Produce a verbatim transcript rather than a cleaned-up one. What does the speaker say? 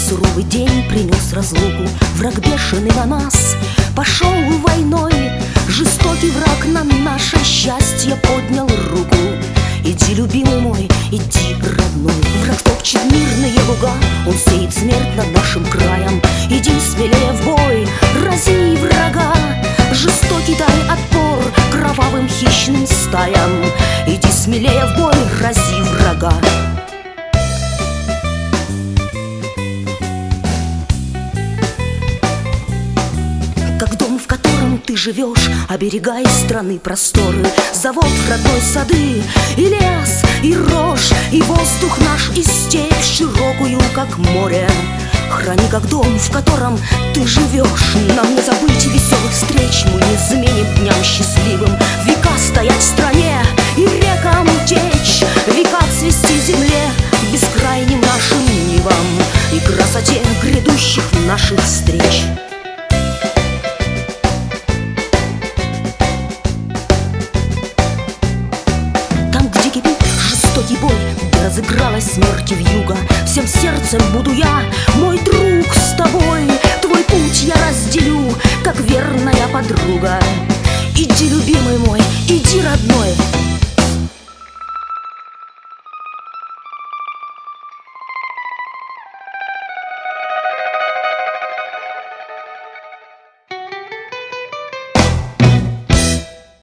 суровый день принес разлуку. Враг бешеный на нас пошел войной. Жестокий враг на наше счастье поднял руку. Иди, любимый мой, иди, родной. Враг топчет мирные луга, он сеет смерть над нашим краем. Иди смелее в бой, рази врага. Жестокий дай отпор кровавым хищным стаям. Иди смелее в бой, рази врага. Как дом, в котором ты живешь, оберегай страны просторы. Завод, родной сады, и лес, и рожь, и воздух наш, и степь широкую, как море. Храни, как дом, в котором ты живешь. Нам не забыть веселых встреч, мы не заменим дням счастливым. Века стоять в стране и рекам течь, века цвести земле, бескрайним нашим нивам и красоте грядущих наших встреч. Бой, где разыгралась смерть вьюга, всем сердцем буду я, мой друг, с тобой. Твой путь я разделю, как верная подруга.